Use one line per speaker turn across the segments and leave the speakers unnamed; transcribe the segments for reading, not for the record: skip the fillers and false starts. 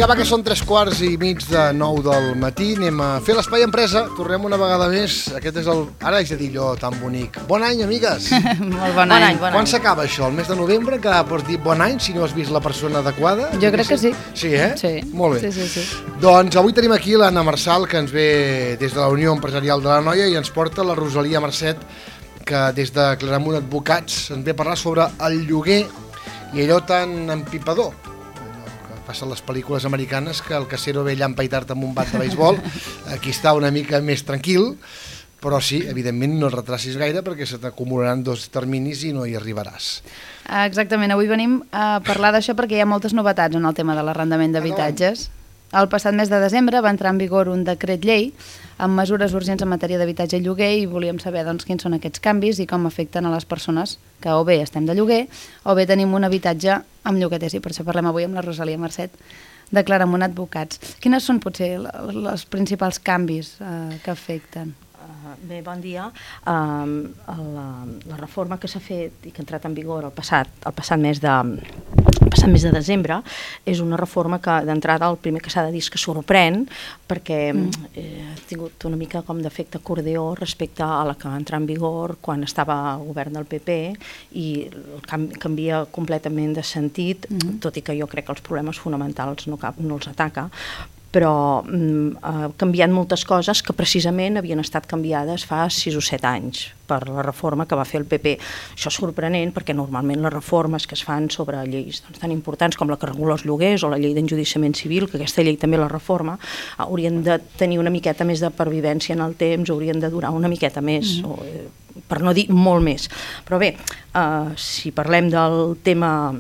va, que són 3:15 del matí. Anem a fer l'Espai Empresa. Tornem una vegada més. Aquest és el... Ara haig de dir allò tan bonic. Bon any, amigues.
Molt bon any.
Quan s'acaba això? El mes de novembre? Que pots dir bon any si no has vist la persona adequada?
Jo crec que sí.
Sí, eh?
Sí.
Molt bé.
Sí.
Doncs avui tenim aquí l'Anna Marsal, que ens ve des de la Unió Empresarial de l'Anoia, i ens porta la Rosalia Marcet, que des de Claramunt Advocats ens ve a parlar sobre el lloguer i allò tan empipador. Passen les pel·lícules americanes que el casero ve allà a empaitar-te amb un bat de beisbol. Aquí està una mica més tranquil, però sí, evidentment no el retracis gaire perquè se t'acumularan 2 terminis i no hi arribaràs.
Exactament, avui venim a parlar d'això perquè hi ha moltes novetats en el tema de l'arrendament d'habitatges. El passat mes de desembre va entrar en vigor un decret llei amb mesures urgents en matèria d'habitatge i lloguer i volíem saber doncs, quins són aquests canvis i com afecten a les persones que o bé estem de lloguer o bé tenim un habitatge amb llogaters, i per això parlem avui amb la Rosalia Marcet de Claramunt Advocats. Quines són potser els principals canvis que afecten?
Bé, bon dia. La reforma que s'ha fet i que ha entrat en vigor el passat mes de desembre és una reforma que d'entrada el primer que s'ha de dir és que sorprèn perquè ha tingut una mica com d'efecte acordeó respecte a la que va entrar en vigor quan estava al govern del PP i canvia completament de sentit, tot i que jo crec que els problemes fonamentals no els ataca, però ha canviat moltes coses que precisament havien estat canviades fa 6 o 7 anys per la reforma que va fer el PP. Això és sorprenent perquè normalment les reformes que es fan sobre lleis tan importants com la que regula els lloguers o la llei d'enjudiciament civil, que aquesta llei també la reforma, haurien de tenir una miqueta més de pervivència en el temps, haurien de durar una miqueta més, per no dir molt més. Però bé, si parlem del tema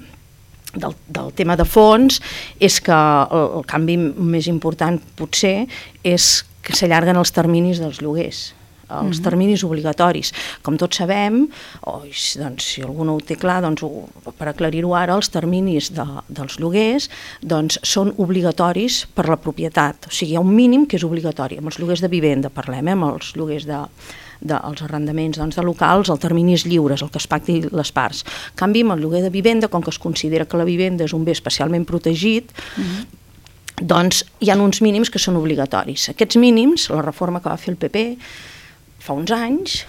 de fons, és que el canvi més important potser és que s'allarguen els terminis dels lloguers, els terminis obligatoris. Com tots sabem, si algú no ho té clar, per aclarir-ho ara, els terminis dels lloguers són obligatoris per la propietat. O sigui, hi ha un mínim que és obligatori. Amb els lloguers de vivenda parlem, amb els lloguers dels arrendaments de locals, el termini és lliure, és el que es pacti les parts. En canvi, amb el lloguer de vivenda, com que es considera que la vivenda és un bé especialment protegit, doncs hi ha uns mínims que són obligatoris. Aquests mínims, la reforma que va fer el PP fa uns anys,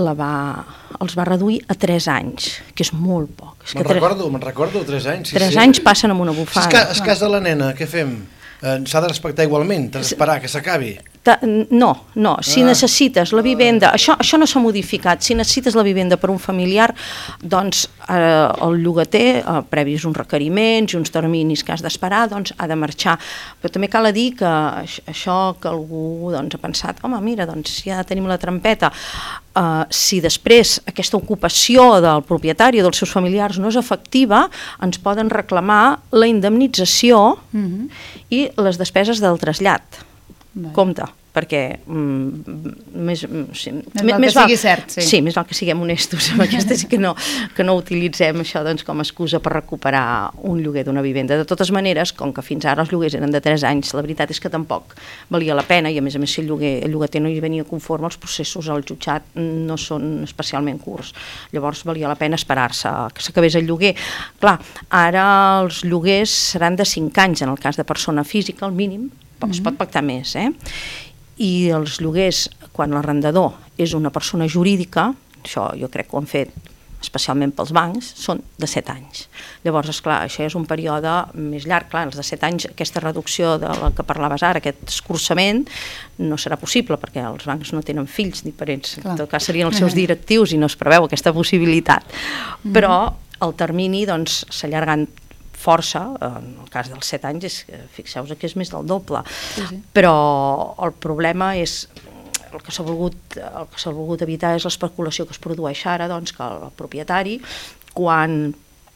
els va reduir a 3 anys, que és molt poc.
Me'n recordo, 3 anys.
3 anys passen amb una bufada.
Es casa la nena, què fem? S'ha de respectar igualment, t'has d'esperar que s'acabi?
No, si necessites la vivenda, això no s'ha modificat, si necessites la vivenda per un familiar, doncs el llogater, previs uns requeriments i uns terminis que has d'esperar, doncs ha de marxar. Però també cal dir que això que algú ha pensat, home, mira, ja tenim la trampeta, si després aquesta ocupació del propietari o dels seus familiars no és efectiva, ens poden reclamar la indemnització i les despeses del trasllat. Compte, perquè més
val que sigui cert.
Sí, més val que siguem honestos amb aquesta, que no utilitzem això com a excusa per recuperar un lloguer d'una vivenda. De totes maneres, com que fins ara els lloguers eren de 3 anys, la veritat és que tampoc valia la pena, i a més si el llogater no hi venia conforme, els processos al jutjat no són especialment curts. Llavors valia la pena esperar-se que s'acabés el lloguer. Clar, ara els lloguers seran de 5 anys en el cas de persona física, el mínim, es pot pactar més, i els lloguers, quan l'arrendador és una persona jurídica, això jo crec que ho han fet especialment pels bancs, són de 7 anys. Llavors, esclar, això és un període més llarg, clar, els de 7 anys, aquesta reducció de la que parlaves ara, aquest escurçament, no serà possible, perquè els bancs no tenen fills ni parents, en tot cas serien els seus directius i no es preveu aquesta possibilitat. Però el termini s'allargant força, en el cas dels 7 anys, fixeu-vos que és més del doble, però el problema és, el que s'ha volgut evitar és l'especulació que es produeix ara, que el propietari, quan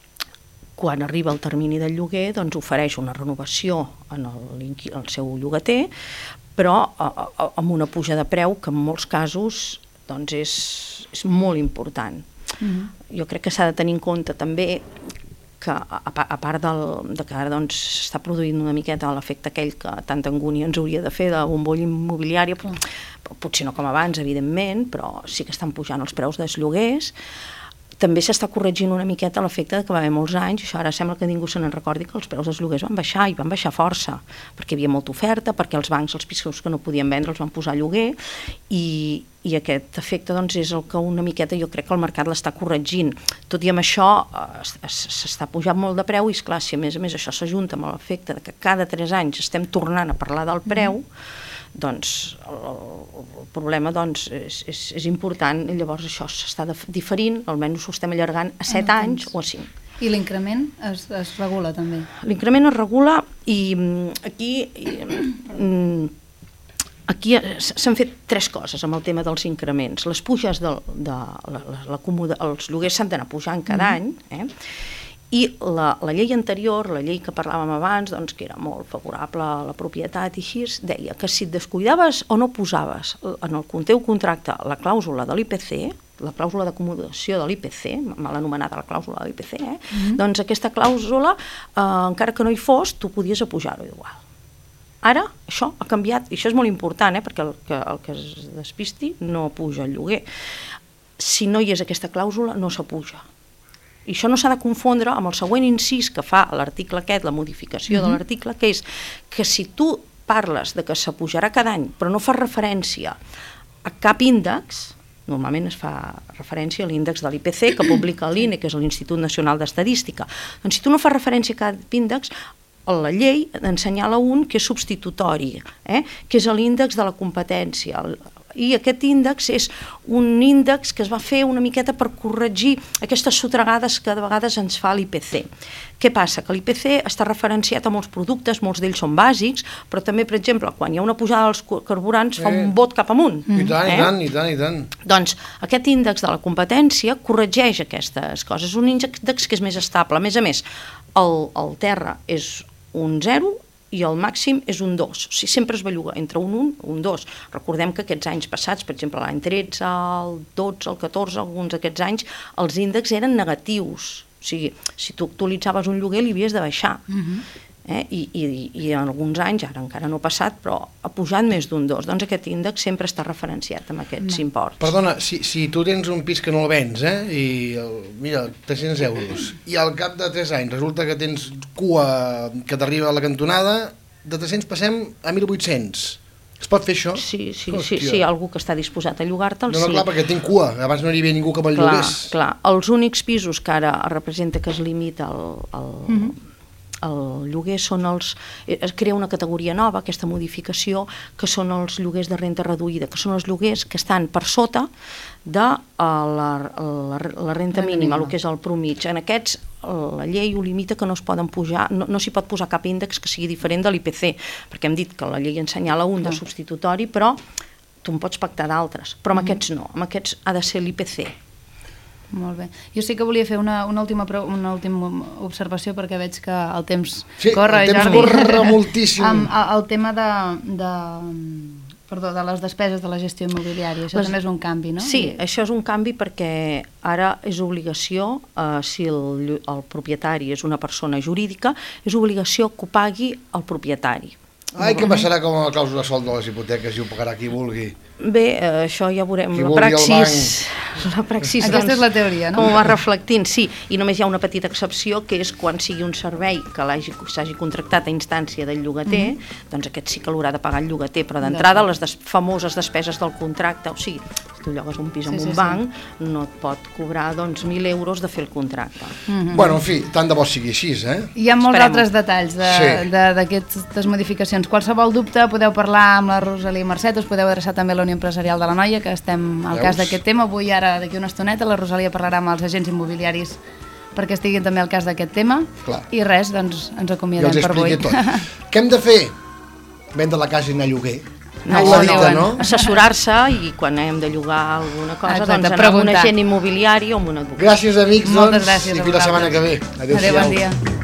arriba el termini del lloguer, ofereix una renovació al seu llogater, però amb una puja de preu que en molts casos és molt important. Jo crec que s'ha de tenir en compte també que a part de que ara s'està produint una miqueta l'efecte aquell que tanta angúnia ens hauria de fer de bombolla immobiliària, potser no com abans, evidentment, però sí que estan pujant els preus dels lloguers. també s'està corregint una miqueta l'efecte que va haver molts anys, això ara sembla que ningú se n'en recordi, que els preus dels lloguers van baixar, i van baixar força, perquè hi havia molta oferta, perquè els bancs, els pisos que no podien vendre els van posar a lloguer, i aquest efecte doncs, és el que una miqueta jo crec que el mercat l'està corregint. Tot i amb això s'està pujant molt de preu, i esclar, si a més això s'ajunta amb l'efecte que cada 3 anys estem tornant a parlar del preu, doncs el problema doncs, és important, i llavors això s'està diferint, almenys ho estem allargant a 7 anys o a 5.
I l'increment es regula també?
L'increment es regula, i aquí s'han fet 3 coses amb el tema dels increments. Les puges els lloguers s'han d'anar pujant cada any, i la llei anterior, la llei que parlàvem abans, doncs, que era molt favorable a la propietat i així, deia que si et descuidaves o no posaves en el teu contracte la clàusula de l'IPC, la clàusula d'acomodació de l'IPC, mal anomenada la clàusula de l'IPC, doncs aquesta clàusula, encara que no hi fos, tu podies apujar-ho igual. Ara això ha canviat, i això és molt important, perquè el que es despisti no puja el lloguer. Si no hi és aquesta clàusula, no s'apuja. I això no s'ha de confondre amb el següent incís que fa l'article aquest, la modificació de l'article, que és que si tu parles de que s'apujarà cada any, però no fas referència a cap índex, normalment es fa referència a l'índex de l'IPC que publica l'INE, que és l'Institut Nacional d'Estadística. Doncs si tu no fas referència a cap índex, la llei n'assenyala un que és substitutori, que és l'índex de la competència. I aquest índex és un índex que es va fer una miqueta per corregir aquestes sotregades que de vegades ens fa l'IPC. Què passa? Que l'IPC està referenciat a molts productes, molts d'ells són bàsics, però també, per exemple, quan hi ha una pujada dels carburants fa un bot cap amunt.
I tant, i tant.
Doncs aquest índex de la competència corregeix aquestes coses. És un índex que és més estable. A més, el terra és un 0 i el màxim és un 2. O sigui, sempre es belluga entre un 1 i un 2. Recordem que aquests anys passats, per exemple, l'any 13, el 12, el 14, alguns d'aquests anys, els índexs eren negatius. O sigui, si tu actualitzaves un lloguer, li havies de baixar. I en alguns anys, ara encara no ha passat, però ha pujat més d'un 2. Doncs aquest índex sempre està referenciat amb aquests imports.
Perdona, si tu tens un pis que no el vens, i mira, 300 euros, i al cap de 3 anys resulta que tens cua que t'arriba a la cantonada, de 300 passem a 1.800. Es pot fer això?
Sí, algú que està disposat a llogar-te'l, sí.
No, clar, perquè tinc cua, abans no hi havia ningú que me'l llogués.
Clar, els únics pisos que ara representa que es limita el lloguer són es crea una categoria nova, aquesta modificació, que són els lloguers de renda reduïda, que són els lloguers que estan per sota de la renta mínima, el que és el promig. En aquests, la llei ho limita que no es poden pujar, no s'hi pot posar cap índex que sigui diferent de l'IPC, perquè hem dit que la llei ensenyala un de substitutori, però tu en pots pactar d'altres, però amb aquests no, amb aquests ha de ser l'IPC.
Molt bé. Jo sí que volia fer una última observació, perquè veig que el temps
corre, Jordi. Sí, el temps corre moltíssim.
El tema de les despeses de la gestió immobiliària, això també és un canvi, no?
Sí, això és un canvi perquè ara és obligació, si el propietari és una persona jurídica, és obligació que ho pagui el propietari.
Ai, què passarà com a la clàusula de sol de les hipoteques i ho pagarà qui vulgui?
Bé, això ja veurem. La praxis
aquesta és la teoria, no?
Com va reflectint, sí. I només hi ha una petita excepció, que és quan sigui un servei que s'hagi contractat a instància del llogater, doncs aquest sí que l'haurà de pagar el llogater, però d'entrada les famoses despeses del contracte, o sigui, si tu llogues un pis en un banc, no et pot cobrar 1.000 euros de fer el contracte.
Bueno, en fi, tant de bo sigui així,
Hi ha molts altres detalls d'aquestes modificacions. Qualsevol dubte podeu parlar amb la Rosalia Marcet, us podeu adreçar també a la Unió Empresarial de la Noia, que estem al cas d'aquest tema. Avui, ara, d'aquí una estoneta, la Rosalia parlarà amb els agents immobiliaris perquè estiguin també al cas d'aquest tema. I res, doncs ens acomiadem per avui.
Què hem de fer? Vendre la casa i anar a lloguer.
No. Assessorar-se, i quan hem de llogar alguna cosa, doncs anar amb un agent immobiliari o amb un advocat.
Gràcies, amics, doncs, i fins la setmana que ve.
Adéu, bon dia.